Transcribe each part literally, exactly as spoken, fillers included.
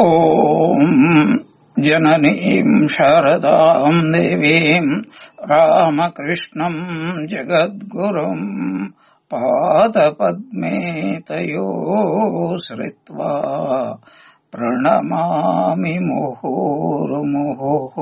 ओम जननीं शारदां देवीं रामकृष्णं जगद्गुरुं पादपद्मे तयो श्रित्वा प्रणमामि मुहुर्मुहुः.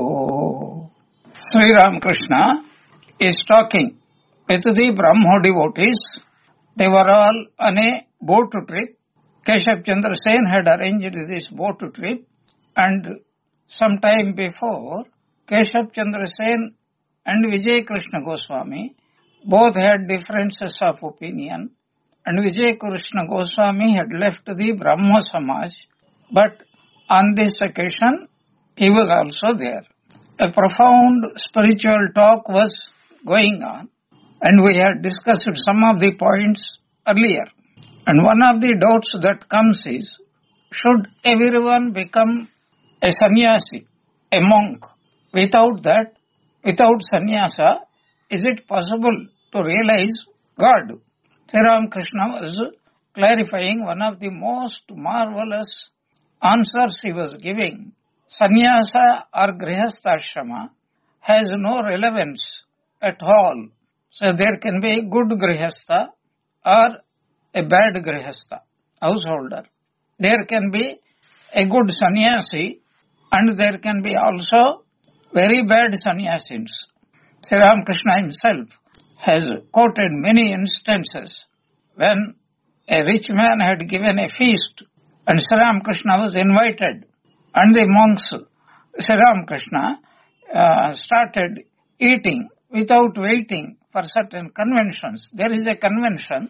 Sri Ramakrishna is talking with the Brahmo devotees. They were all on a boat trip. Keshav Chandra Sen had arranged this boat trip, and some time before, Keshav Chandra Sen and Vijay Krishna Goswami both had differences of opinion, and Vijay Krishna Goswami had left the Brahmo Samaj, but on this occasion he was also there. A profound spiritual talk was going on, and we had discussed some of the points earlier. And one of the doubts that comes is, should everyone become a sannyasi, a monk? Without that, without sannyasa, is it possible to realize God? Sri Ramakrishna was clarifying one of the most marvelous answers he was giving. Sannyasa or grihastha has no relevance at all. So there can be a good grihastha or a bad grihastha, householder. There can be a good sannyasi and there can be also very bad sannyasins. Sri Ramakrishna himself has quoted many instances when a rich man had given a feast and Sri Ramakrishna was invited, and the monks, Sri Ramakrishna, uh, started eating without waiting for certain conventions. There is a convention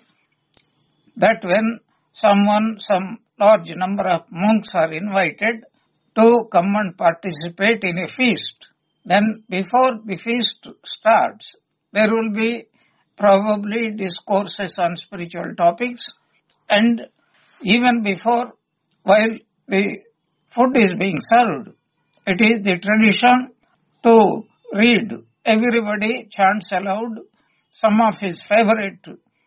that when someone, some large number of monks are invited to come and participate in a feast, then before the feast starts, there will be probably discourses on spiritual topics, and even before, while the food is being served, it is the tradition to read. Everybody chants aloud some of his favorite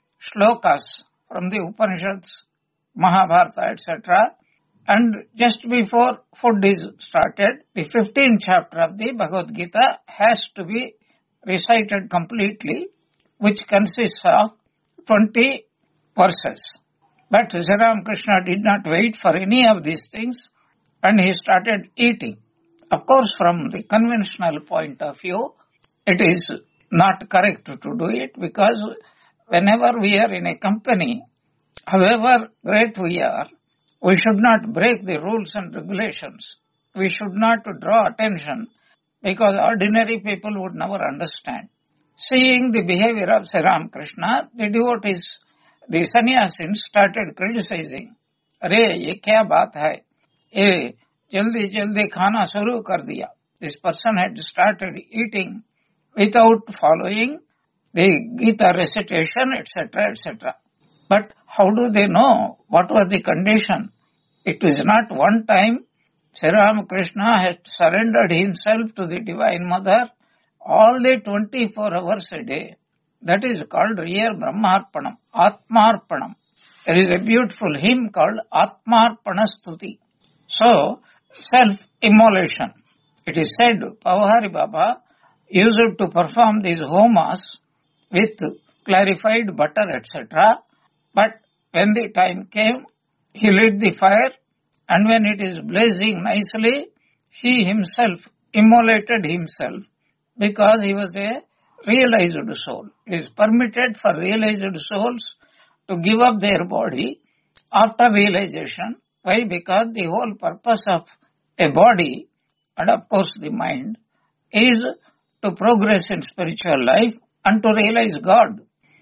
shlokas from the Upanishads, Mahabharata, et cetera. And just before food is started, the fifteenth chapter of the Bhagavad Gita has to be recited completely, which consists of twenty verses. But Sri Ramakrishna did not wait for any of these things, and he started eating. Of course, from the conventional point of view, it is not correct to do it, because whenever we are in a company, however great we are, we should not break the rules and regulations. We should not draw attention, because ordinary people would never understand. Seeing the behavior of Sri Ramakrishna, the devotees, the sannyasins started criticizing. Arey, ye kya baat hai? Ye jaldi jaldi khana shuru kar diya. This person had started eating without following the Gita recitation, et cetera, et cetera. But how do they know what was the condition? It was not one time Sri Ramakrishna had surrendered himself to the Divine Mother all the twenty-four hours a day. That is called real Brahmarpanam, Atmarpanam. There is a beautiful hymn called Atmarpana Stuti. So, self-immolation. It is said Pavahari Baba used to perform these homas with clarified butter, et cetera. But when the time came, he lit the fire, and when it is blazing nicely, he himself immolated himself, because he was a realized soul. It is permitted for realized souls to give up their body after realization. Why? Because the whole purpose of a body, and of course the mind, is to progress in spiritual life and to realize God.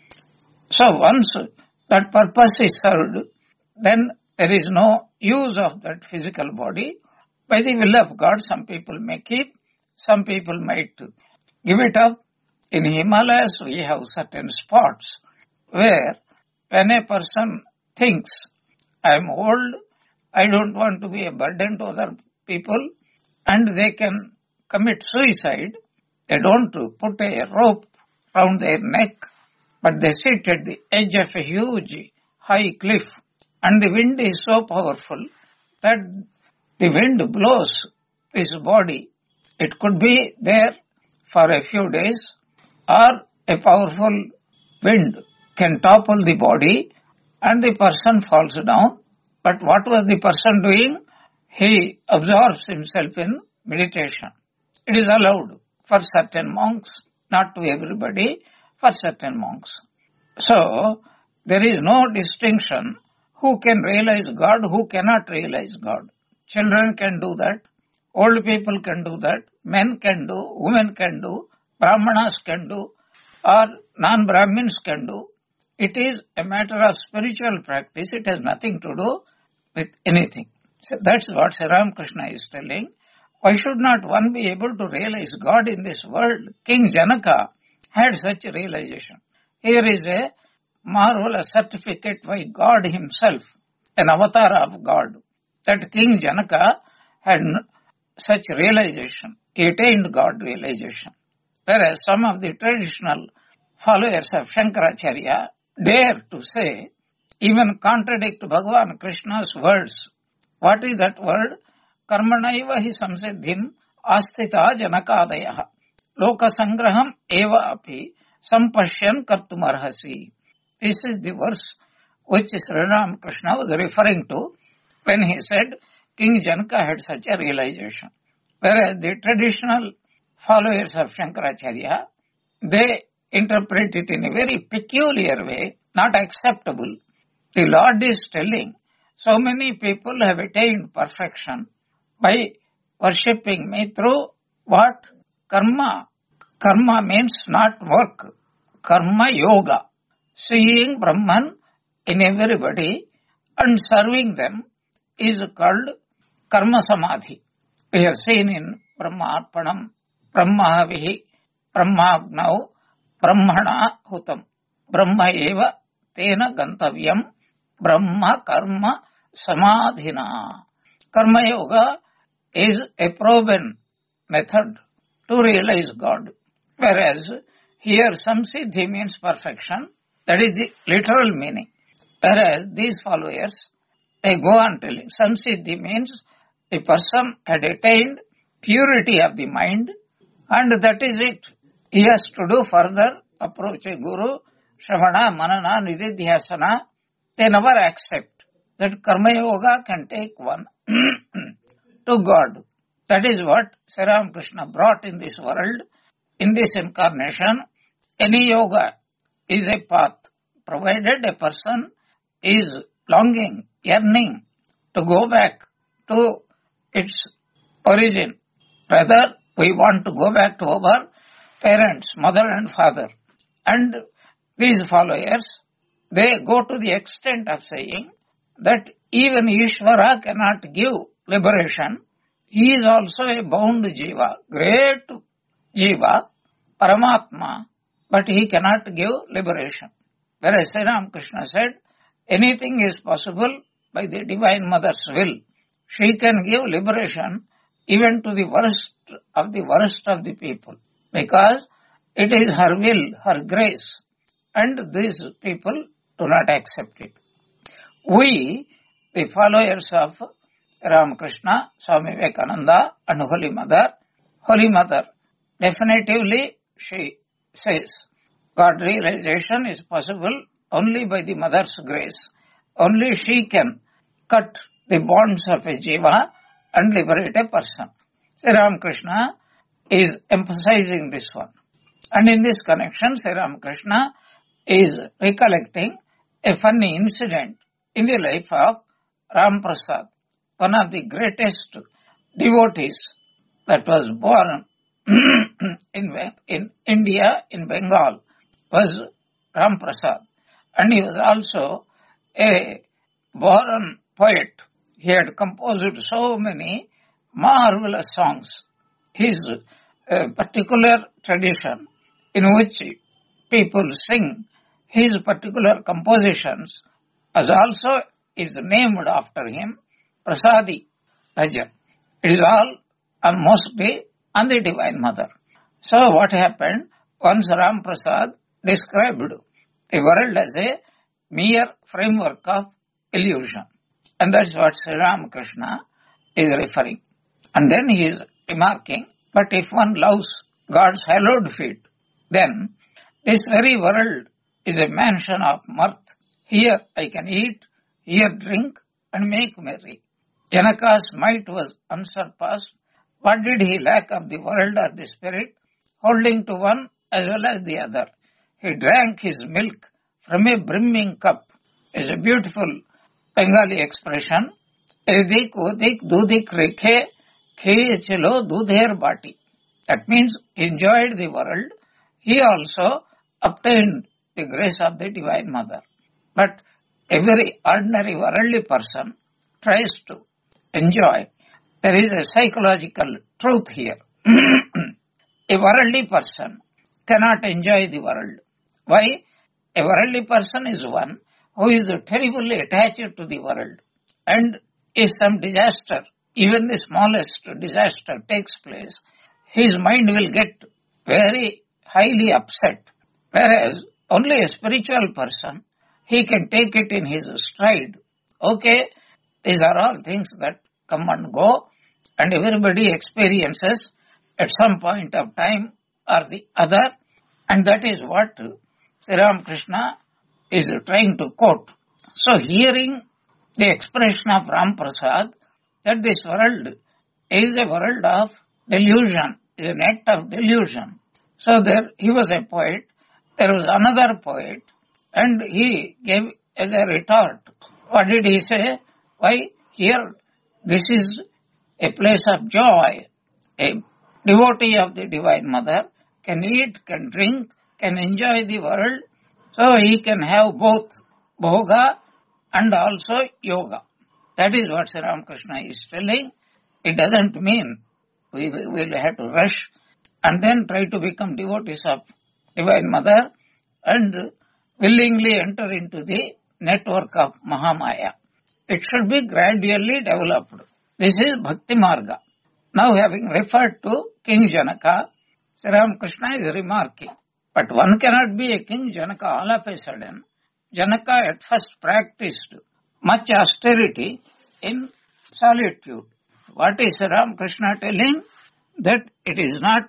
So once that purpose is served, then there is no use of that physical body. By the will of God, some people may keep, some people might give it up. In Himalayas, we have certain spots where when a person thinks, I am old, I don't want to be a burden to other people, and they can commit suicide, they don't put a rope round their neck, but they sit at the edge of a huge high cliff, and the wind is so powerful that the wind blows this body. It could be there for a few days, or a powerful wind can topple the body and the person falls down. But what was the person doing? He absorbs himself in meditation. It is allowed for certain monks, not to everybody, for certain monks. So, there is no distinction who can realize God, who cannot realize God. Children can do that, old people can do that, men can do, women can do, Brahmanas can do, or non-Brahmins can do. It is a matter of spiritual practice. It has nothing to do with anything. So that's what Sri Ramakrishna is telling. Why should not one be able to realize God in this world? King Janaka had such a realization. Here is a marvelous certificate by God himself, an avatar of God, that King Janaka had such realization. He attained God realization. Whereas some of the traditional followers of Shankaracharya dare to say, even contradict Bhagavan Krishna's words. What is that word? Karmanaiva hi samsiddhim astita janakadayaha lokasangraham eva api sampashyan kartumarhasi. This is the verse which Sri Ramakrishna was referring to when he said King Janaka had such a realization. Whereas the traditional followers of Shankaracharya, they interpret it in a very peculiar way, not acceptable. The Lord is telling, so many people have attained perfection by worshipping me through what? Karma. Karma means not work. Karma yoga. Seeing Brahman in everybody and serving them is called karma samadhi. We have seen in Brahma Arpanam, Brahma Havihi, Brahmagnau, Brahmana Hutam, Brahma Eva Tena Gantavyam, Brahma Karma Samadhina. Karma Yoga is a proven method to realize God. Whereas here Samsiddhi means perfection. That is the literal meaning. Whereas these followers, they go on telling Samsiddhi means the person had attained purity of the mind, and that is it. He has to do further approach a guru, Shravana, Manana, Nididhyasana. They never accept that Karma Yoga can take one to God. That is what Sri Ramakrishna brought in this world, in this incarnation. Any yoga is a path, provided a person is longing, yearning to go back to its origin. Rather, we want to go back to our parents, mother and father. And these followers, they go to the extent of saying that even Ishvara cannot give liberation. He is also a bound jiva, great jiva, Paramatma, but he cannot give liberation. Whereas Sri Ramakrishna said, anything is possible by the Divine Mother's will. She can give liberation even to the worst of the worst of the people, because it is her will, her grace, and these people do not accept it. We, the followers of Ramakrishna, Swami Vivekananda and Holy Mother, Holy Mother, definitively she says, God realization is possible only by the Mother's grace. Only she can cut the bonds of a jiva and liberate a person. Sri Ramakrishna is emphasizing this one. And in this connection, Sri Ramakrishna is recollecting a funny incident in the life of Ram Prasad, one of the greatest devotees that was born in, in India, in Bengal, was Ram Prasad. And he was also a born poet. He had composed so many marvelous songs. His uh, particular tradition in which people sing his particular compositions as also is named after him, Prasadi Bhajan. It is all on mostly on the Divine Mother. So what happened? Once Ram Prasad described the world as a mere framework of illusion. And that's what Sri Ramakrishna is referring. And then he is remarking, but if one loves God's hallowed feet, then this very world is a mansion of mirth. Here I can eat, here drink, and make merry. Janaka's might was unsurpassed. What did he lack of the world or the spirit? Holding to one as well as the other. He drank his milk from a brimming cup. It's a beautiful Bengali expression. Edik udik dudik rekhe khe chalo dudher bati. That means he enjoyed the world. He also obtained the grace of the Divine Mother. But a very ordinary worldly person tries to enjoy. There is a psychological truth here. A worldly person cannot enjoy the world. Why? A worldly person is one who is terribly attached to the world. And if some disaster, even the smallest disaster takes place, his mind will get very highly upset. Whereas only a spiritual person, he can take it in his stride. Okay, these are all things that come and go, and everybody experiences at some point of time or the other, and that is what Sri Ramakrishna is trying to quote. So hearing the expression of Ram Prasad that this world is a world of delusion, is a net of delusion. So there he was a poet, there was another poet, and he gave as a retort. What did he say? Why, here this is a place of joy. A devotee of the Divine Mother can eat, can drink, can enjoy the world, so he can have both bhoga and also yoga. That is what Sri Ramakrishna is telling. It doesn't mean we will have to rush and then try to become devotees of Divine Mother and willingly enter into the network of Mahamaya. It should be gradually developed. This is Bhakti Marga. Now, having referred to King Janaka, Sri Ramakrishna is remarking, but one cannot be a King Janaka all of a sudden. Janaka at first practiced much austerity in solitude. What is Sri Ramakrishna telling? That it is not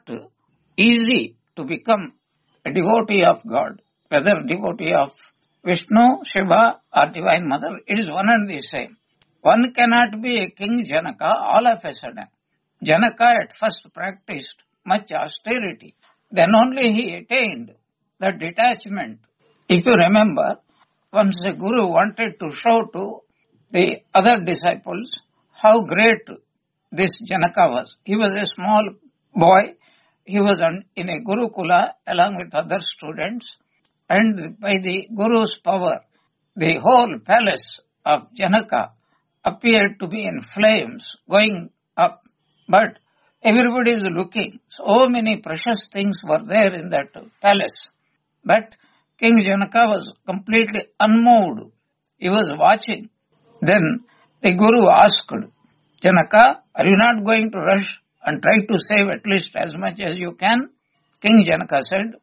easy to become a devotee of God, whether devotee of Vishnu, Shiva or Divine Mother, it is one and the same. One cannot be a King Janaka all of a sudden. Janaka at first practiced much austerity. Then only he attained the detachment. If you remember, once the Guru wanted to show to the other disciples how great this Janaka was. He was a small boy. He was in a Gurukula along with other students. And by the Guru's power, the whole palace of Janaka appeared to be in flames, going up. But everybody is looking. So many precious things were there in that palace. But King Janaka was completely unmoved. He was watching. Then the Guru asked, Janaka, are you not going to rush and try to save at least as much as you can? King Janaka said,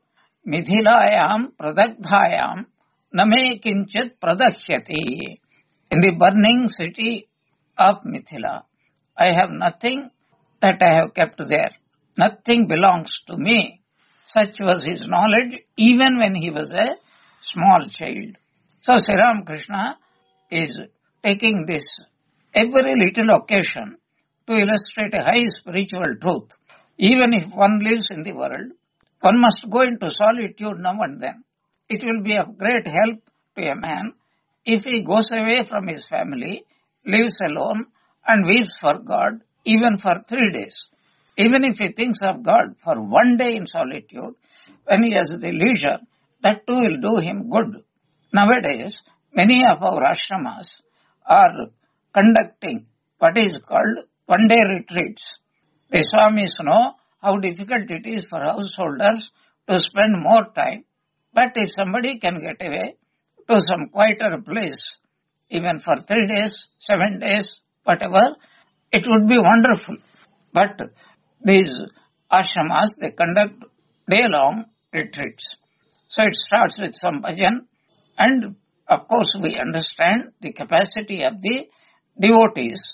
Mithilayam pradagdhayam name kinchit pradakhyati. In the burning city of Mithila, I have nothing that I have kept there. Nothing belongs to me. Such was his knowledge even when he was a small child. So Sri Ramakrishna is taking this every little occasion to illustrate a high spiritual truth. Even if one lives in the world, one must go into solitude now and then. It will be of great help to a man if he goes away from his family, lives alone and weeps for God even for three days. Even if he thinks of God for one day in solitude, when he has the leisure, that too will do him good. Nowadays, many of our ashramas are conducting what is called one-day retreats. The Swamis know how difficult it is for householders to spend more time. But if somebody can get away to some quieter place, even for three days, seven days, whatever, it would be wonderful. But these ashramas, they conduct day-long retreats. So it starts with some bhajan, and of course we understand the capacity of the devotees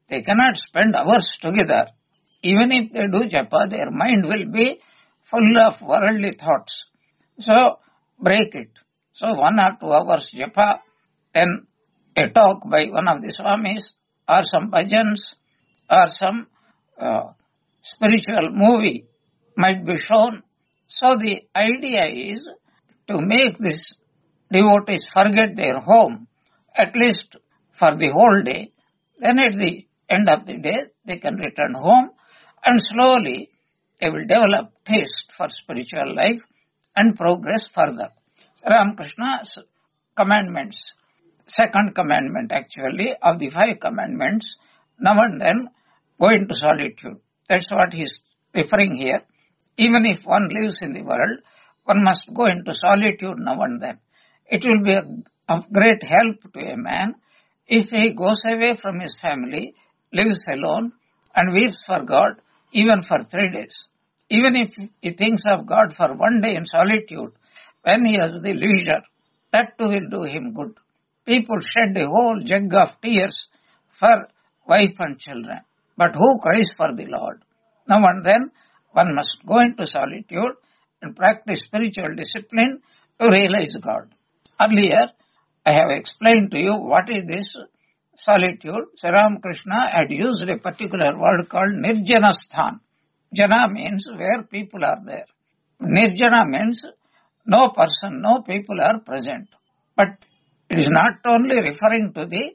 They cannot spend hours together. Even if they do japa, their mind will be full of worldly thoughts. So, break it. So, one or two hours japa, then a talk by one of the Swamis, or some bhajans, or some uh, spiritual movie might be shown. So, the idea is to make these devotees forget their home, at least for the whole day. Then at the end of the day, they can return home, and slowly they will develop taste for spiritual life and progress further. Ramakrishna's commandments, second commandment actually of the five commandments, now and then go into solitude. That's what he is referring here. Even if one lives in the world, one must go into solitude now and then. It will be of great help to a man if he goes away from his family, lives alone, and weeps for God even for three days. Even if he thinks of God for one day in solitude, when he has the leisure, that too will do him good. People shed a whole jug of tears for wife and children. But who cries for the Lord? Now and then, one must go into solitude and practice spiritual discipline to realize God. Earlier, I have explained to you what is this solitude. Sri Ramakrishna had used a particular word called Nirjanasthan. Jana means where people are there. Nirjana means no person, no people are present. But it is not only referring to the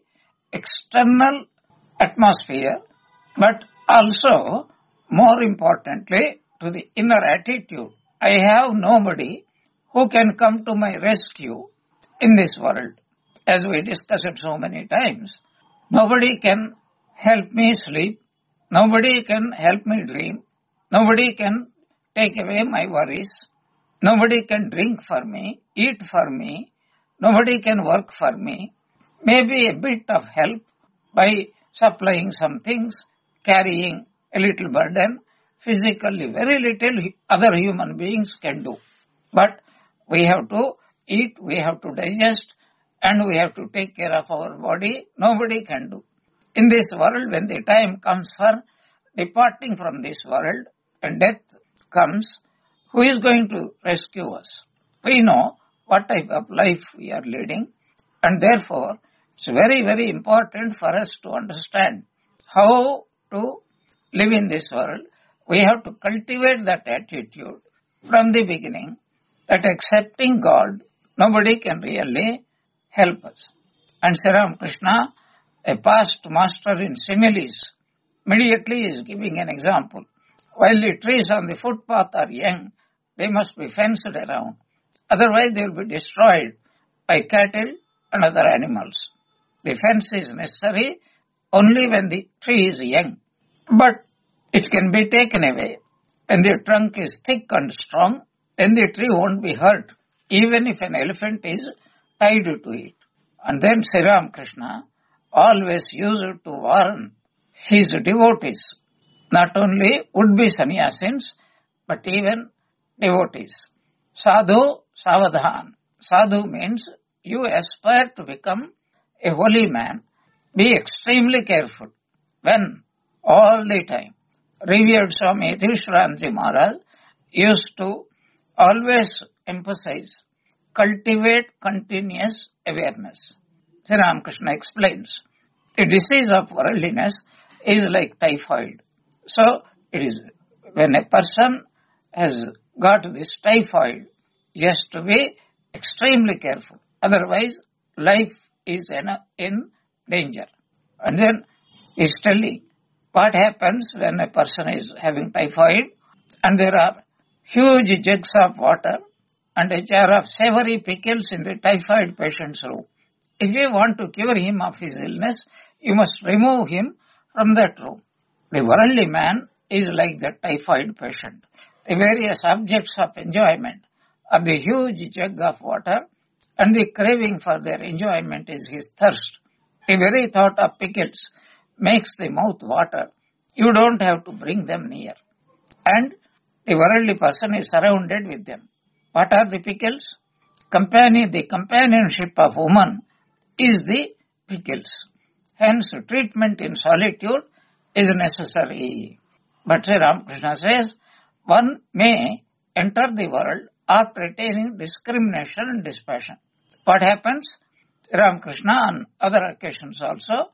external atmosphere, but also, more importantly, to the inner attitude. I have nobody who can come to my rescue in this world. As we discussed so many times, nobody can help me sleep, nobody can help me dream, nobody can take away my worries, nobody can drink for me, eat for me, nobody can work for me. Maybe a bit of help by supplying some things, carrying a little burden, physically very little other human beings can do. But we have to eat, we have to digest, and we have to take care of our body. Nobody can do. In this world, when the time comes for departing from this world and death comes, who is going to rescue us? We know what type of life we are leading, and therefore it's very, very important for us to understand how to live in this world. We have to cultivate that attitude from the beginning, that accepting God, nobody can really help us. And Sri Ramakrishna, a past master in similes, immediately is giving an example. While the trees on the footpath are young, they must be fenced around. Otherwise, they will be destroyed by cattle and other animals. The fence is necessary only when the tree is young. But it can be taken away. When the trunk is thick and strong, then the tree won't be hurt, even if an elephant is tied to it. And then Sri Ramakrishna always used to warn his devotees, not only would-be sannyasins, but even devotees. Sadhu Savadhan. Sadhu means you aspire to become a holy man. Be extremely careful. When? All the time. Revered Swami Yudhishthira Maharaj used to always emphasize, cultivate continuous awareness. Sri Ramakrishna explains, the disease of worldliness is like typhoid. So, it is when a person has got this typhoid, he has to be extremely careful. Otherwise, life is in, in danger. And then he is telling what happens when a person is having typhoid and there are huge jugs of water and a jar of savory pickles in the typhoid patient's room. If you want to cure him of his illness, you must remove him from that room. The worldly man is like the typhoid patient. The various objects of enjoyment are the huge jug of water, and the craving for their enjoyment is his thirst. The very thought of pickles makes the mouth water. You don't have to bring them near. And the worldly person is surrounded with them. What are the pickles? Companion, the companionship of woman is the pickles. Hence, treatment in solitude is necessary. But Sri Ramakrishna says, one may enter the world after attaining discrimination and dispassion. What happens? Ramakrishna on other occasions also,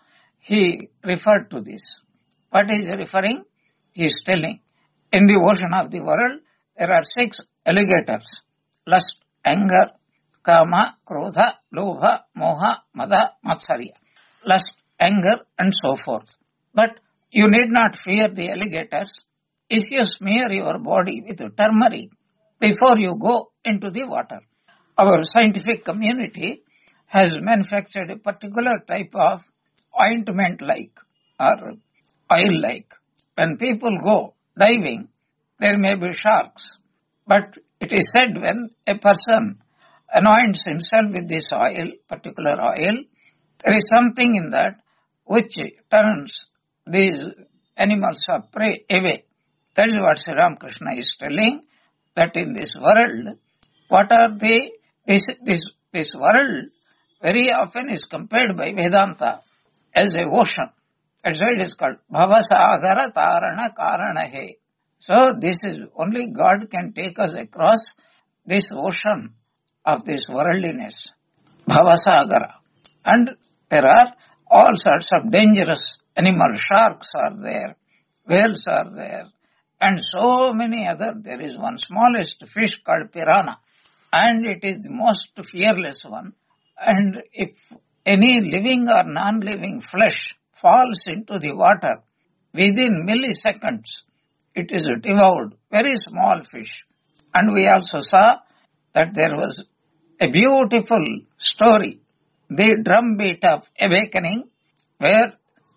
he referred to this. What is he referring? He is telling, in the ocean of the world, there are six alligators: lust, anger, kama, krodha, lobha, moha, mada, matsarya. Lust, anger, and so forth. But you need not fear the alligators if you smear your body with turmeric before you go into the water. Our scientific community has manufactured a particular type of ointment-like or oil-like. When people go diving, there may be sharks. But it is said when a person anoints himself with this oil, particular oil, there is something in that which turns these animals of prey away. That is what Sri Ramakrishna is telling, that in this world, what are they? This, this, this world very often is compared by Vedanta as a ocean. That's why it is called Bhavasagara Tarana Karana He. So this is only God can take us across this ocean of this worldliness, Bhavasagara. And there are all sorts of dangerous animals. Sharks are there, whales are there, and so many other. There is one smallest fish called piranha, and it is the most fearless one. And if any living or non-living flesh falls into the water, within milliseconds, it is devoured. Very small fish. And we also saw that there was a beautiful story, the drumbeat of awakening, where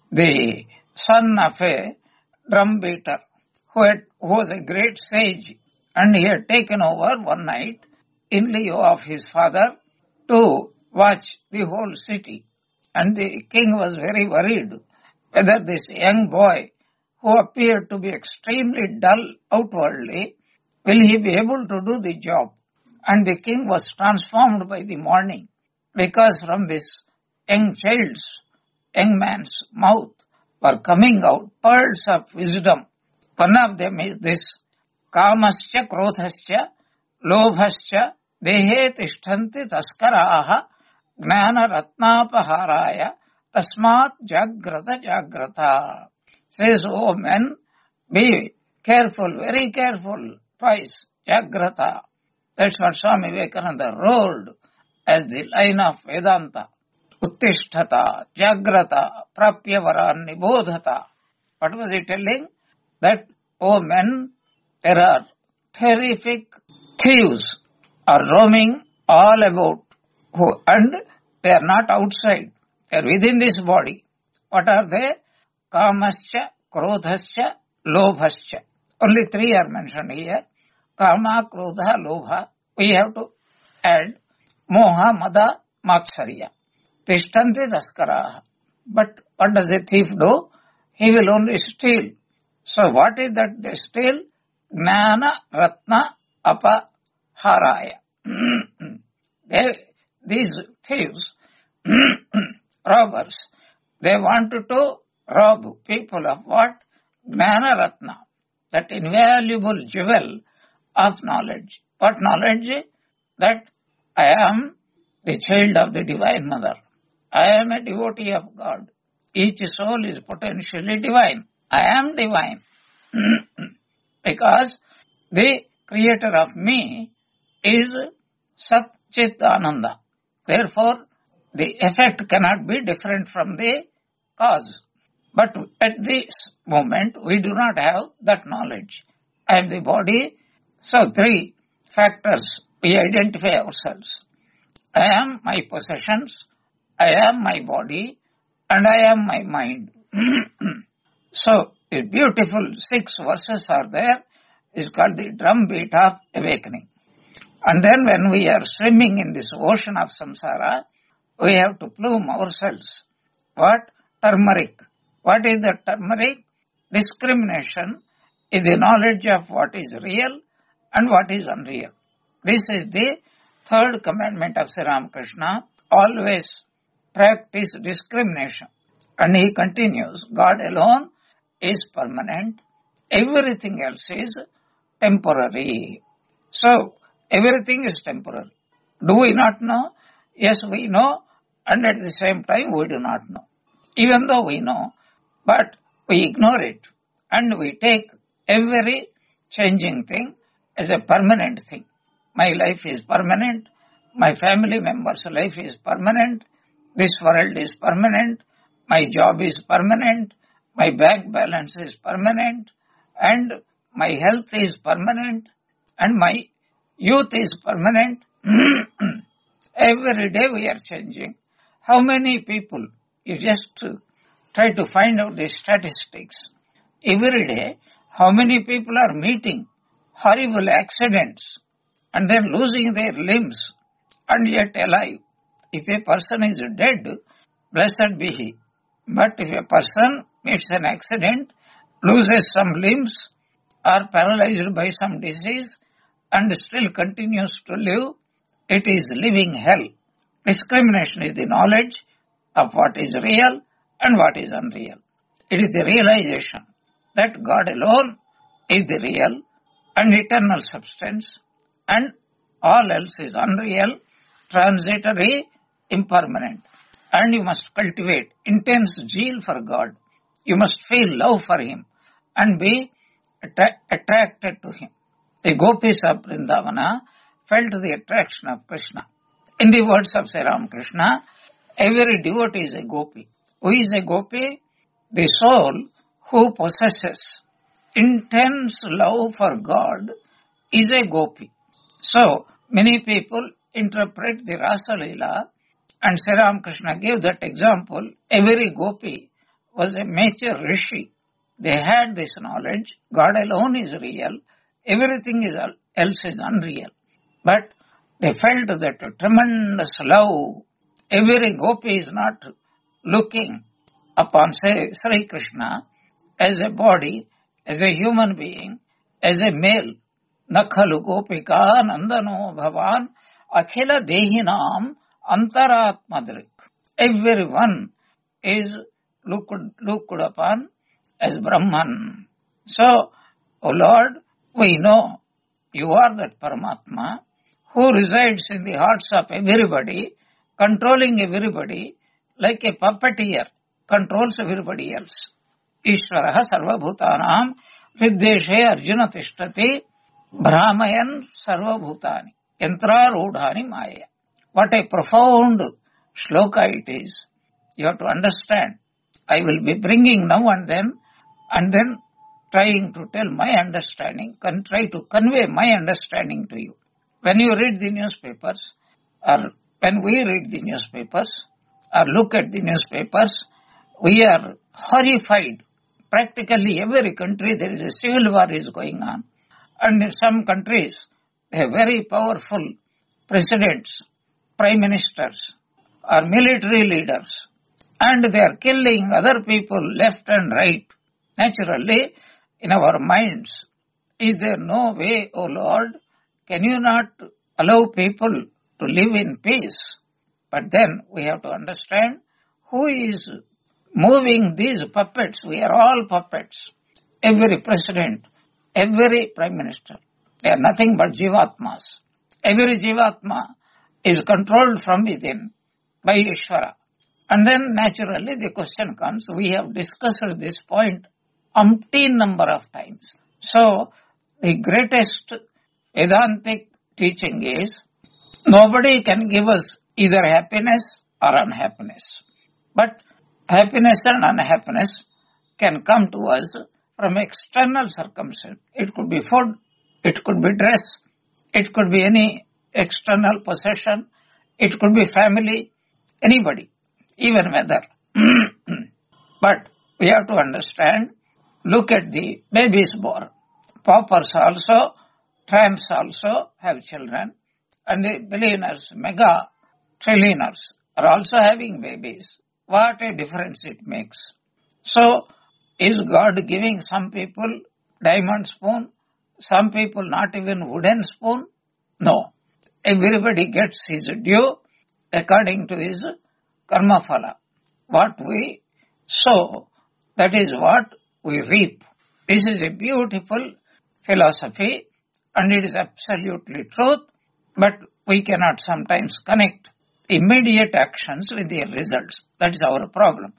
the son of a drumbeater who, had, who was a great sage, and he had taken over one night in lieu of his father to watch the whole city. And the king was very worried whether this young boy, who appeared to be extremely dull outwardly, will he be able to do the job? And the king was transformed by the morning, because from this young child's, young man's mouth were coming out pearls of wisdom. One of them is this: Kamascha krodhascha lobhascha dehe tishtanti taskaraha gnana ratnapaharaya tasmat jagrata jagrata. Says, oh men, be careful, very careful, twice, jagrata. That's what Swami Vivekananda wrote as the line of Vedanta. Uttishtata, jagrata, prapyavaran nibodhata. What was he telling? That, oh men, there are terrific thieves are roaming all about, who, and they are not outside. They are within this body. What are they? Kamascha, krodhascha, lobhascha. Only three are mentioned here. Kama, krodha, lobha. We have to add moha, mada, matsarya. Tishtanti daskaraha. But what does a thief do? He will only steal. So what is that they steal? Gnana ratna apaharaya. they, these thieves, robbers, they wanted to rob people of what? Gnana ratna, that invaluable jewel of knowledge. What knowledge? That I am the child of the Divine Mother. I am a devotee of God. Each soul is potentially divine. I am divine. Because the creator of me is Sat Chit Ananda. Therefore, the effect cannot be different from the cause. But at this moment, we do not have that knowledge. I am the body. So, three factors we identify ourselves. I am my possessions, I am my body, and I am my mind. So, the beautiful six verses are there. It's called the drumbeat of awakening. And then when we are swimming in this ocean of samsara, we have to plume ourselves. What? Turmeric. What is the turmeric? Discrimination is the knowledge of what is real and what is unreal. This is the third commandment of Sri Ramakrishna. Always practice discrimination. And he continues, God alone is permanent. Everything else is temporary. So, everything is temporary. Do we not know? Yes, we know, and at the same time we do not know. Even though we know, but we ignore it, and we take every changing thing as a permanent thing. My life is permanent, my family members' life is permanent, this world is permanent, my job is permanent, my bank balance is permanent, and my health is permanent, and my youth is permanent. Every day we are changing. How many people, you just try to find out the statistics. Every day, how many people are meeting horrible accidents and then losing their limbs and yet alive. If a person is dead, blessed be he. But if a person meets an accident, loses some limbs, or paralyzed by some disease, and still continues to live, it is living hell. Discrimination is the knowledge of what is real and what is unreal. It is the realization that God alone is the real and eternal substance, and all else is unreal, transitory, impermanent. And you must cultivate intense zeal for God. You must feel love for Him and be attra- attracted to Him. The gopis of Vrindavana felt the attraction of Krishna. In the words of Sri Ramakrishna, every devotee is a gopi. Who is a gopi? The soul who possesses intense love for God is a gopi. So, many people interpret the Rasa Leela, and Sri Ramakrishna gave that example. Every gopi was a mature rishi. They had this knowledge. God alone is real. Everything is else is unreal. But they felt that tremendous love. Every gopi is not looking upon, say, Sri Krishna as a body, as a human being, as a male. Nakhalu gopika nandano bhavan akhila dehinam antaratmadrik. Everyone is looked, looked upon as Brahman. So, O Lord, we know you are that Paramatma who resides in the hearts of everybody, controlling everybody, like a puppeteer controls everybody else. Ishvaraha sarvabhutanam viddeshe arjuna tishtati brahmayan sarvabhutani yantra rudhani maya. What a profound shloka it is. You have to understand. I will be bringing now and then, and then trying to tell my understanding, can try to convey my understanding to you. When you read the newspapers, or when we read the newspapers, or look at the newspapers, we are horrified. Practically every country there is a civil war is going on. And in some countries, they have very powerful presidents, prime ministers, or military leaders, and they are killing other people left and right. Naturally, in our minds, is there no way, O Lord, can you not allow people to live in peace? But then we have to understand who is moving these puppets. We are all puppets. Every president, every prime minister, they are nothing but jivatmas. Every jivatma is controlled from within by Ishvara. And then naturally the question comes, we have discussed this point umpteen number of times. So the greatest Vedantic teaching is, nobody can give us either happiness or unhappiness. But happiness and unhappiness can come to us from external circumstance. It could be food, it could be dress, it could be any external possession, it could be family, anybody, even weather. But we have to understand, look at the babies born. Paupers also, tramps also have children, and the billionaires, mega trillionaires are also having babies. What a difference it makes. So, is God giving some people diamond spoon, some people not even wooden spoon? No. Everybody gets his due according to his karma phala. What we So, that is what we reap. This is a beautiful philosophy and it is absolutely truth, but we cannot sometimes connect immediate actions with their results. That is our problem.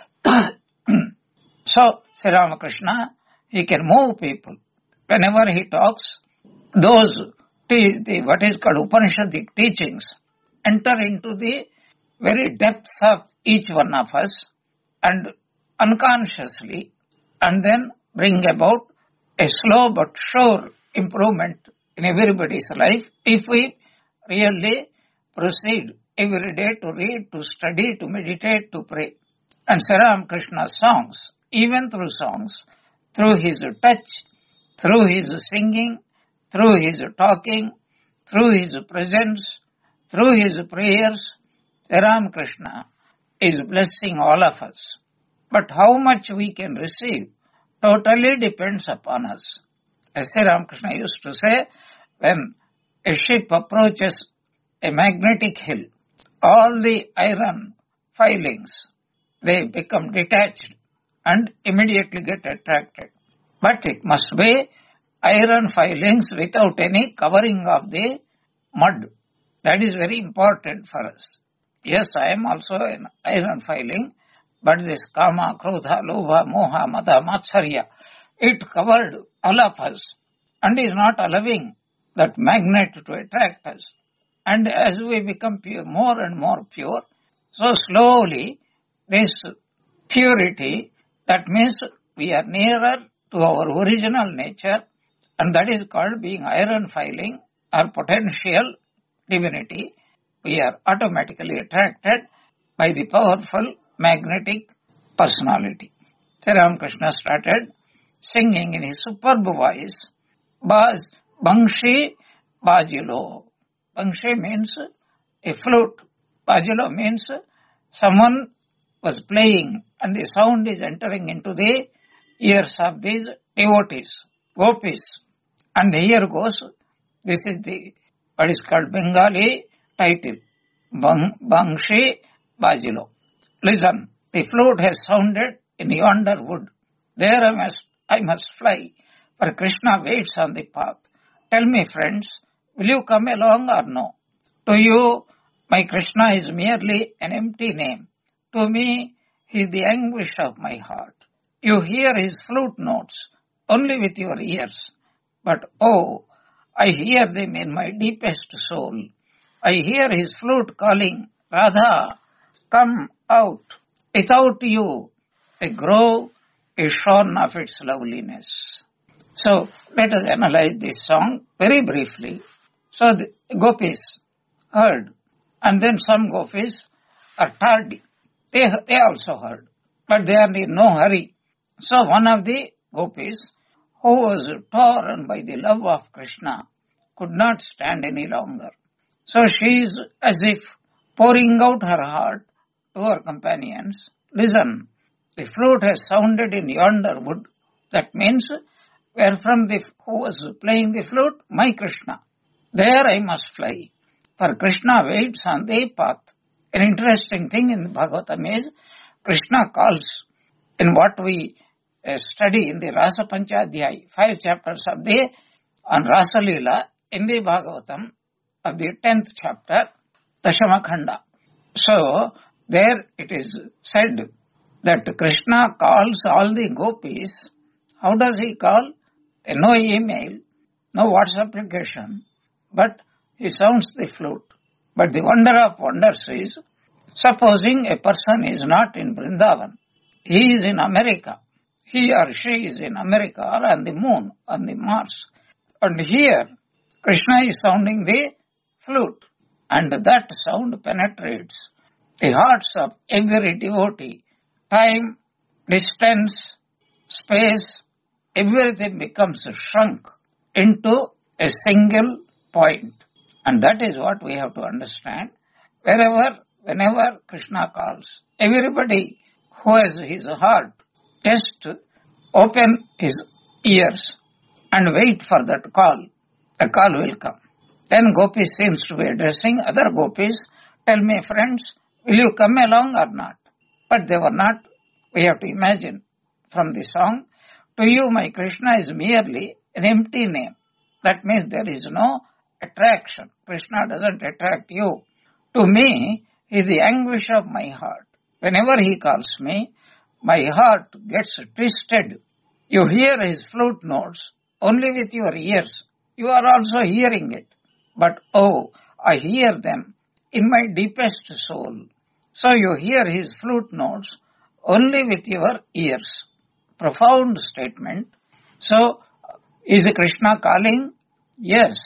So, Sri Ramakrishna, he can move people. Whenever he talks, those, te- the, what is called Upanishadic teachings, enter into the very depths of each one of us and unconsciously, and then bring about a slow but sure improvement in everybody's life if we really proceed every day to read, to study, to meditate, to pray. And Sri Ramakrishna's songs, even through songs, through his touch, through his singing, through his talking, through his presence, through his prayers, Sri Ramakrishna is blessing all of us. But how much we can receive totally depends upon us. As Sri Ramakrishna used to say, when a ship approaches a magnetic hill, all the iron filings, they become detached and immediately get attracted. But it must be iron filings without any covering of the mud. That is very important for us. Yes, I am also an iron filing, but this kama, krodha, lobha, moha, mada, matsarya, it covered all of us and is not allowing that magnet to attract us. And as we become pure, more and more pure, so slowly this purity, that means we are nearer to our original nature, and that is called being iron filing or potential divinity. We are automatically attracted by the powerful magnetic personality. Sri Ramakrishna started singing in his superb voice, Baz, Bangshi Bajilo. Bangshi means a flute. Bajilo means someone was playing and the sound is entering into the ears of these devotees, gopis. And here goes, this is the, what is called Bengali title, Bang, Bangshi Bajilo. Listen, the flute has sounded in yonder wood. There I must, I must fly, for Krishna waits on the path. Tell me, friends, will you come along or no? To you, my Krishna is merely an empty name. To me, he is the anguish of my heart. You hear his flute notes only with your ears. But oh, I hear them in my deepest soul. I hear his flute calling, Radha, come out. Without you, the grove is shorn of its loveliness. So let us analyze this song very briefly. So the gopis heard, and then some gopis are tardy. They, they also heard, but they are in no hurry. So one of the gopis, who was torn by the love of Krishna, could not stand any longer. So she is as if pouring out her heart to her companions. Listen, the flute has sounded in yonder wood. That means, where from the who was playing the flute? My Krishna. There I must fly, for Krishna waits on the path. An interesting thing in Bhagavatam is, Krishna calls in what we uh, study in the Rasa Panchadhyay, five chapters of the on Rasa Leela in the Bhagavatam of the tenth chapter, Dashamakhanda. So, there it is said that Krishna calls all the gopis. How does he call? No email, no WhatsApp application, but he sounds the flute. But the wonder of wonders is, supposing a person is not in Vrindavan, he is in America, he or she is in America or on the moon, on the Mars, and here Krishna is sounding the flute, and that sound penetrates the hearts of every devotee. Time, distance, space, everything becomes shrunk into a single point. And that is what we have to understand. Wherever, whenever Krishna calls, everybody who has his heart, just open his ears and wait for that call. The call will come. Then Gopi seems to be addressing other gopis. Tell me, friends, will you come along or not? But they were not We have to imagine from the song, to you my Krishna is merely an empty name. That means there is no attraction. Krishna doesn't attract you. To me, he is the anguish of my heart. Whenever he calls me, my heart gets twisted. You hear his flute notes only with your ears. You are also hearing it. But oh, I hear them in my deepest soul. So you hear his flute notes only with your ears. Profound statement. So, is Krishna calling? Yes.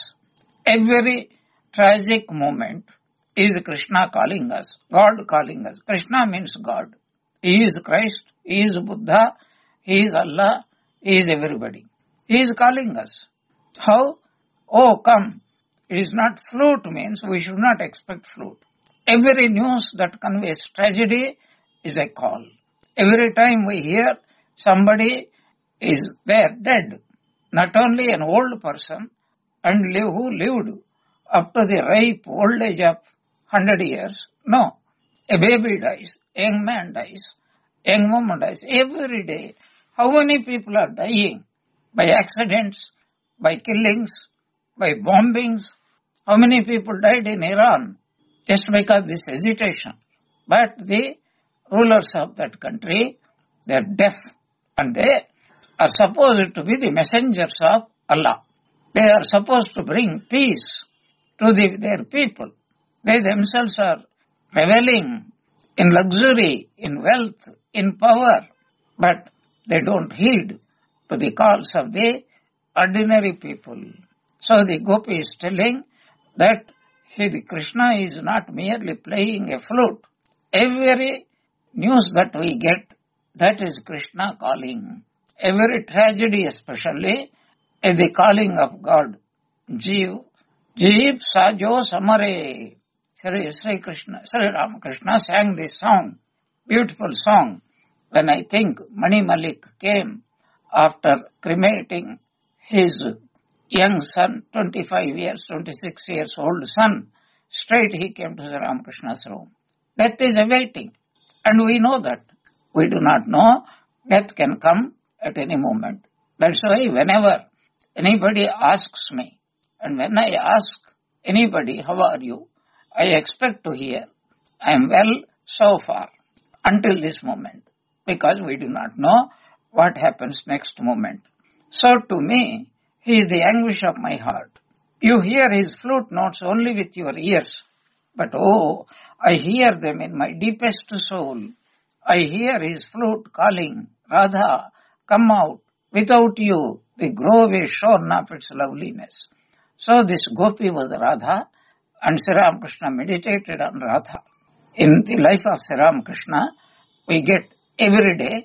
Every tragic moment is Krishna calling us, God calling us. Krishna means God. He is Christ, He is Buddha, He is Allah, He is everybody. He is calling us. How? Oh, come. It is not flute means we should not expect flute. Every news that conveys tragedy is a call. Every time we hear somebody is there dead, not only an old person and live, who lived up to the ripe old age of one hundred years, no. A baby dies, a young man dies, a young woman dies. Every day, how many people are dying by accidents, by killings, by bombings? How many people died in Iran just because of this hesitation? But the rulers of that country, they are deaf and they are supposed to be the messengers of Allah. They are supposed to bring peace to the, their people. They themselves are reveling in luxury, in wealth, in power, but they don't heed to the calls of the ordinary people. So the Gopi is telling that he, the Krishna is not merely playing a flute. Every news that we get, that is Krishna calling. Every tragedy especially is the calling of God. Jeev, Jeev Sajo Samare. Sri, Sri Krishna, Sri Ramakrishna sang this song, beautiful song. When I think Mani Malik came after cremating his young son, twenty-five years, twenty-six years old son, straight he came to Sri Ramakrishna's room. Death is awaiting, and we know that. We do not know death can come at any moment. That's why whenever anybody asks me, and when I ask anybody, how are you? I expect to hear, I am well so far, until this moment, because we do not know what happens next moment. So to me, he is the anguish of my heart. You hear his flute notes only with your ears, but oh, I hear them in my deepest soul. I hear his flute calling, Radha, come out. Without you, the grove is shorn of its loveliness. So this Gopi was Radha, and Sri Ramakrishna meditated on Radha. In the life of Sri Ramakrishna, we get every day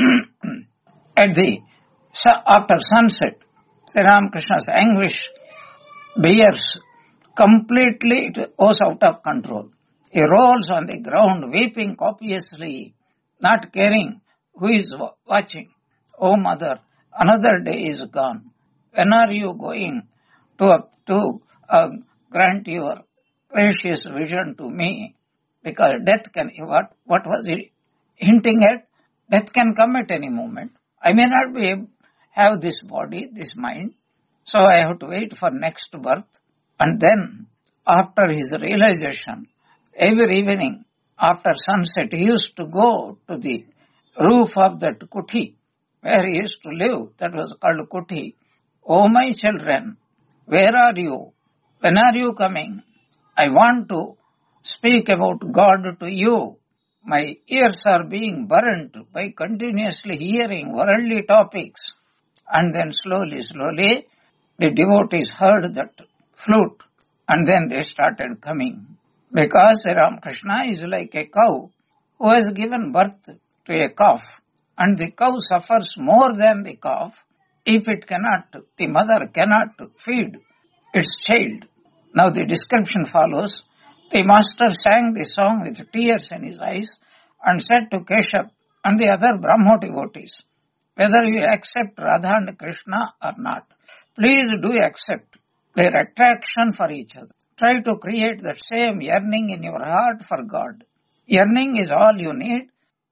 at the after sunset, Sri Ramakrishna's anguish bears completely, it goes out of control. He rolls on the ground, weeping copiously, not caring who is watching. Oh mother, another day is gone. When are you going to, to uh, grant your precious vision to me? Because death can, what, what was he hinting at? Death can come at any moment. I may not be able have this body, this mind, so I have to wait for next birth. And then, after his realization, every evening after sunset, he used to go to the roof of that kuti, where he used to live. That was called kuti. Oh my children, where are you? When are you coming? I want to speak about God to you. My ears are being burnt by continuously hearing worldly topics. And then slowly, slowly, the devotees heard that flute, and then they started coming. Because Sri Ramakrishna is like a cow who has given birth to a calf, and the cow suffers more than the calf if it cannot, the mother cannot feed its child. Now the description follows. The master sang the song with tears in his eyes and said to Keshav and the other Brahmo devotees, whether you accept Radha and Krishna or not, please do accept their attraction for each other. Try to create that same yearning in your heart for God. Yearning is all you need.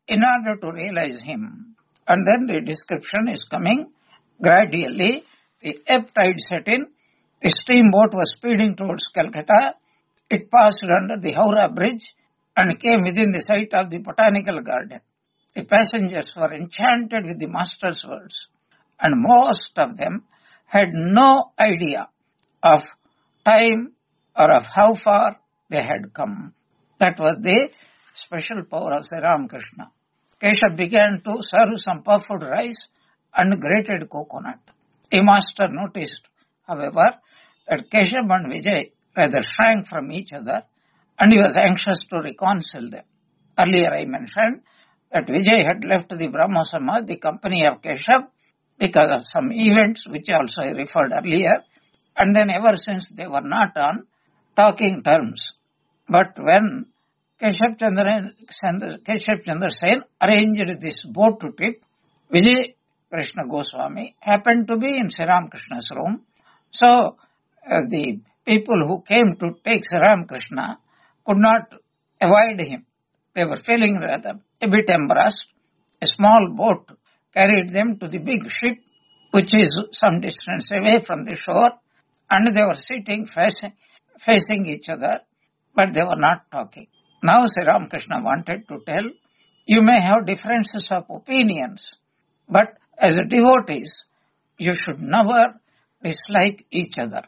in order to realize him. And then the description is coming gradually. The ebb tide set in. The steamboat was speeding towards Calcutta. It passed under the Howrah Bridge and came within the sight of the botanical garden. The passengers were enchanted with the master's words, and most of them had no idea of time or of how far they had come. That was the special power of Sri Ramakrishna. Keshav began to serve some puffed rice and grated coconut. The master noticed, however, that Keshav and Vijay rather shrank from each other, and he was anxious to reconcile them. Earlier I mentioned that Vijay had left the Brahmo Samaj, the company of Keshav, because of some events which also I referred earlier, and then ever since they were not on talking terms. But when Keshav Chandra, Keshav Chandra Sen arranged this boat trip, Vijay Krishna Goswami happened to be in Sri Ramakrishna's room. So uh, the people who came to take Sri Ramakrishna could not avoid him. They were feeling rather a bit embarrassed. A small boat carried them to the big ship, which is some distance away from the shore, and they were sitting facing, facing each other, but they were not talking. Now Sri Ramakrishna wanted to tell, you may have differences of opinions, but as a devotees, you should never dislike each other.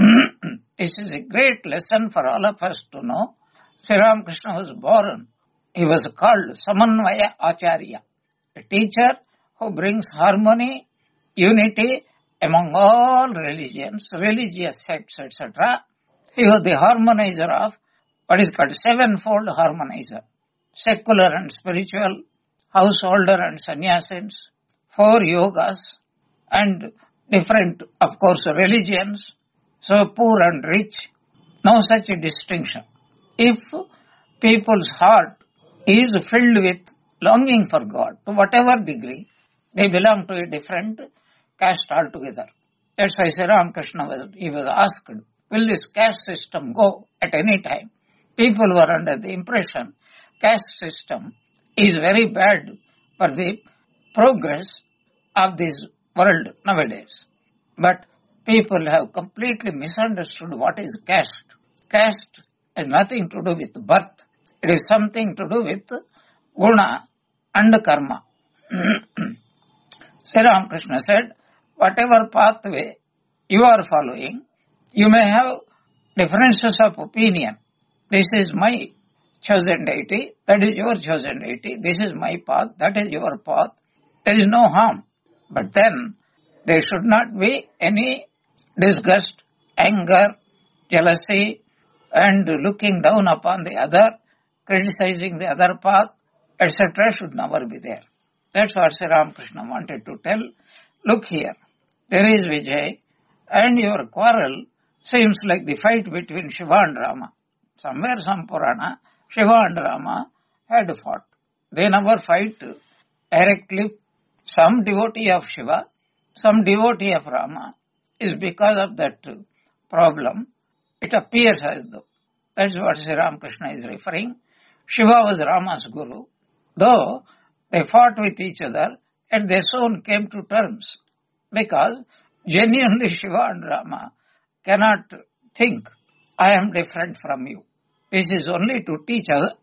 This is a great lesson for all of us to know. Sri Ramakrishna was born. He was called Samanvaya Acharya, a teacher who brings harmony, unity among all religions, religious sects, et cetera. He was the harmonizer of what is called sevenfold harmonizer, secular and spiritual, householder and sannyasins, four yogas, and different, of course, religions, so poor and rich, no such a distinction. If people's heart is filled with longing for God, to whatever degree, they belong to a different caste altogether. That's why Sri Ramakrishna was, he was asked, will this caste system go at any time? People were under the impression caste system is very bad for the progress of this world nowadays. But people have completely misunderstood what is caste. Caste has nothing to do with birth. It is something to do with guna and karma. Sri Ramakrishna said, whatever pathway you are following, you may have differences of opinion. This is my chosen deity, that is your chosen deity, this is my path, that is your path. There is no harm. But then there should not be any disgust, anger, jealousy, and looking down upon the other, criticizing the other path, et cetera should never be there. That's what Sri Ramakrishna wanted to tell. Look here, there is Vijay, and your quarrel seems like the fight between Shiva and Rama. Somewhere, some Purana, Shiva and Rama had fought. They never fight directly. Some devotee of Shiva, some devotee of Rama, is because of that problem. It appears as though. That's what Sri Ramakrishna is referring. Shiva was Rama's guru. Though they fought with each other, and they soon came to terms. Because genuinely Shiva and Rama cannot think, I am different from you. This is only to teach us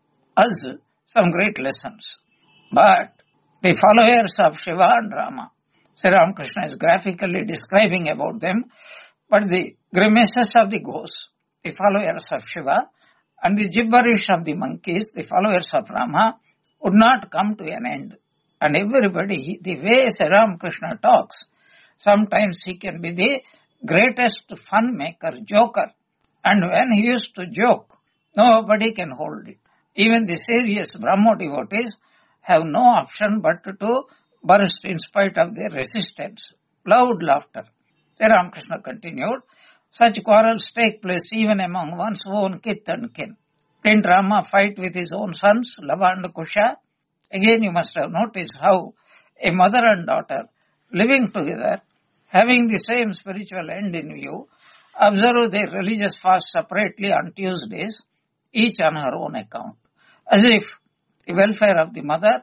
some great lessons. But the followers of Shiva and Rama, Sri Ramakrishna is graphically describing about them, but the grimaces of the ghosts, the followers of Shiva, and the gibberish of the monkeys, the followers of Rama, would not come to an end. And everybody, the way Sri Ramakrishna talks, sometimes he can be the greatest fun maker, joker. And when he used to joke, nobody can hold it. Even the serious Brahmo devotees have no option but to burst in spite of their resistance. Loud laughter. Sri Ramakrishna continued, such quarrels take place even among one's own kith and kin. Didn't Rama fight with his own sons, Lava and Kusha? Again, you must have noticed how a mother and daughter living together, having the same spiritual end in view, observe their religious fast separately on Tuesdays, each on her own account, as if the welfare of the mother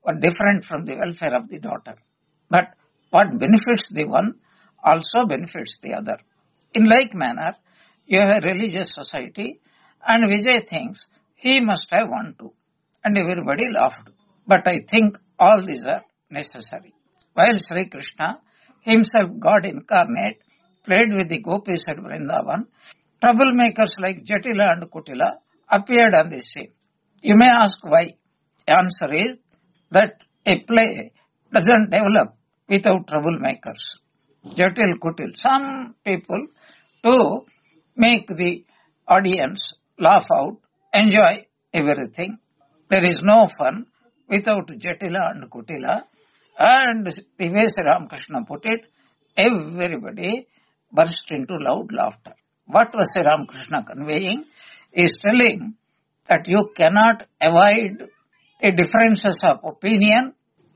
were different from the welfare of the daughter. But what benefits the one also benefits the other. In like manner, you have a religious society, and Vijay thinks he must have one too. And everybody laughed. But I think all these are necessary. While Sri Krishna, himself God incarnate, played with the gopis at Vrindavan, troublemakers like Jatila and Kutila appeared on the scene. You may ask why. The answer is that a play doesn't develop without troublemakers. Jatil, Kutil, some people to make the audience laugh out, enjoy everything. There is no fun without Jatila and Kutila. And the way Sri Ramakrishna put it, everybody burst into loud laughter. What was Sri Ramakrishna conveying? Is telling that you cannot avoid the differences of opinion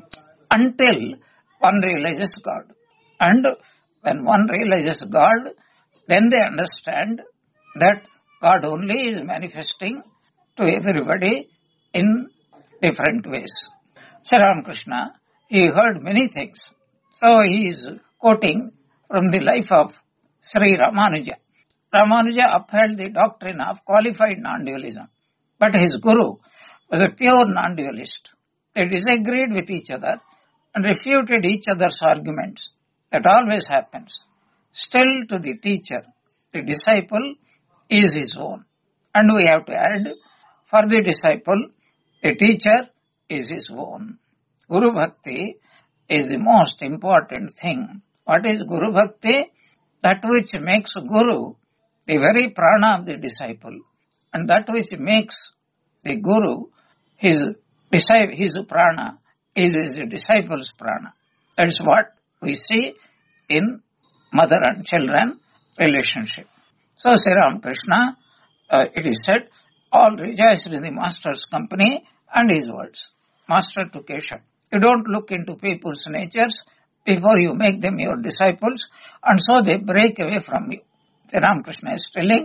until one realizes God. And when one realizes God, then they understand that God only is manifesting to everybody in different ways. Sri Ramakrishna, he heard many things. So he is quoting from the life of Sri Ramanuja. Ramanuja upheld the doctrine of qualified non-dualism. But his guru was a pure non-dualist. They disagreed with each other and refuted each other's arguments. That always happens. Still to the teacher, the disciple is his own. And we have to add, for the disciple, the teacher is his own. Guru Bhakti is the most important thing. What is Guru Bhakti? That which makes Guru the very prana of the disciple. And that which makes the Guru his disciple, his prana is his disciple's prana. That is what we see in mother and children relationship. So Sri Ramakrishna, uh, it is said, all rejoiced in the master's company and his words. Master to Keshav. You don't look into people's natures before you make them your disciples, and so they break away from you. Sri Ramakrishna is telling,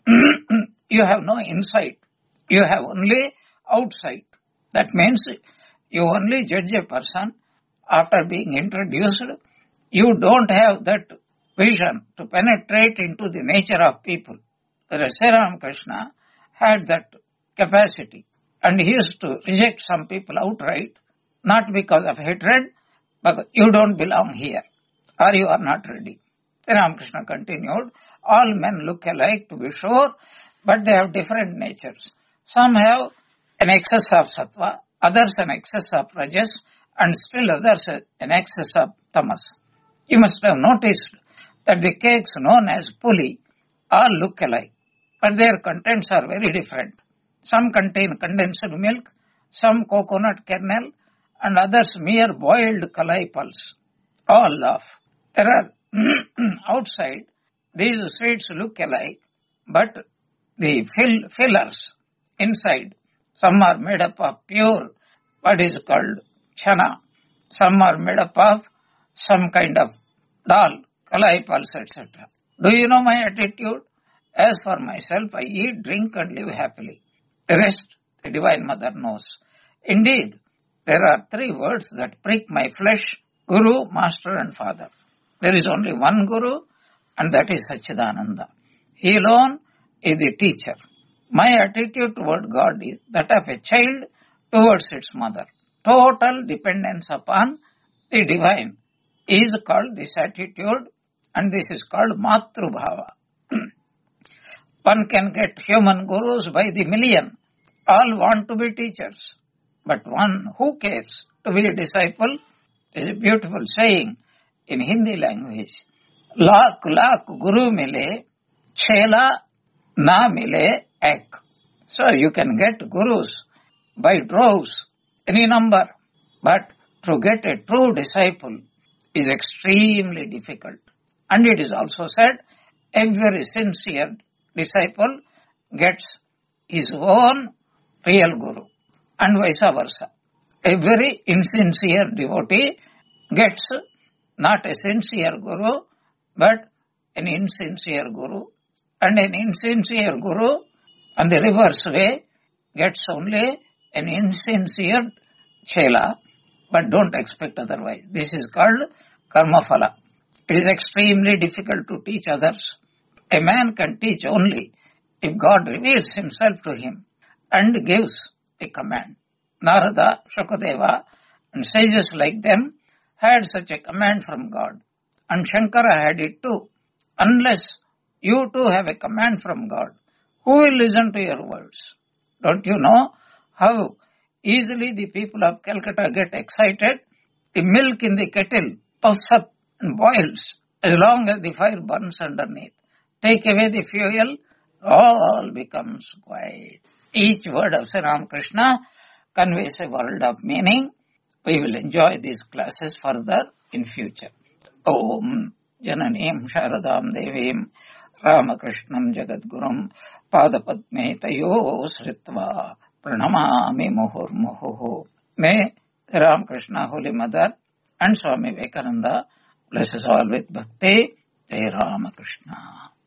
you have no insight. You have only outsight. That means you only judge a person after being introduced. You don't have that vision to penetrate into the nature of people. Whereas Sri Ramakrishna had that capacity, and he used to reject some people outright, not because of hatred, but you don't belong here, or you are not ready. Sri Ramakrishna continued, all men look alike to be sure, but they have different natures. Some have an excess of sattva, others an excess of rajas, and still others an excess of tamas. You must have noticed that the cakes known as puli all look alike, but their contents are very different. Some contain condensed milk, some coconut kernel, and others mere boiled kalai pulse. All laugh. There are outside, these sweets look alike, but the fill, fillers inside, some are made up of pure, what is called chana. Some are made up of some kind of dal, kalai pulse, et cetera. Do you know my attitude? As for myself, I eat, drink, and live happily. The rest, the Divine Mother knows. Indeed, there are three words that prick my flesh: Guru, Master, and Father. There is only one Guru, and that is Satchidananda. He alone is the teacher. My attitude toward God is that of a child towards its mother. Total dependence upon the divine is called this attitude, and this is called Matrubhava. One can get human gurus by the million. All want to be teachers. But one who cares to be a disciple is a beautiful saying in Hindi language. Lakh lakh guru mile, chela na mile ek. So you can get gurus by droves, any number. But to get a true disciple is extremely difficult. And it is also said, every sincere disciple gets his own real guru, and vice versa. A very insincere devotee gets not a sincere guru, but an insincere guru, and an insincere guru, on the reverse way, gets only an insincere chela, but don't expect otherwise. This is called karma phala. It is extremely difficult to teach others. A man can teach only if God reveals himself to him and gives a command. Narada, Shukadeva, and sages like them had such a command from God. And Shankara had it too. Unless you too have a command from God, who will listen to your words? Don't you know how easily the people of Calcutta get excited? The milk in the kettle puffs up and boils as long as the fire burns underneath. Take away the fuel, all becomes quiet. Each word of Sri Ramakrishna conveys a world of meaning. We will enjoy these classes further in future. Om Jananim Sharadam Devim Ramakrishnam Jagadgurum Padapadme Tayo Sritva Pranamami Muhur Muhu. May Ramakrishna Holy Mother and Swami Vivekananda bless us all with bhakti. Jai Ramakrishna.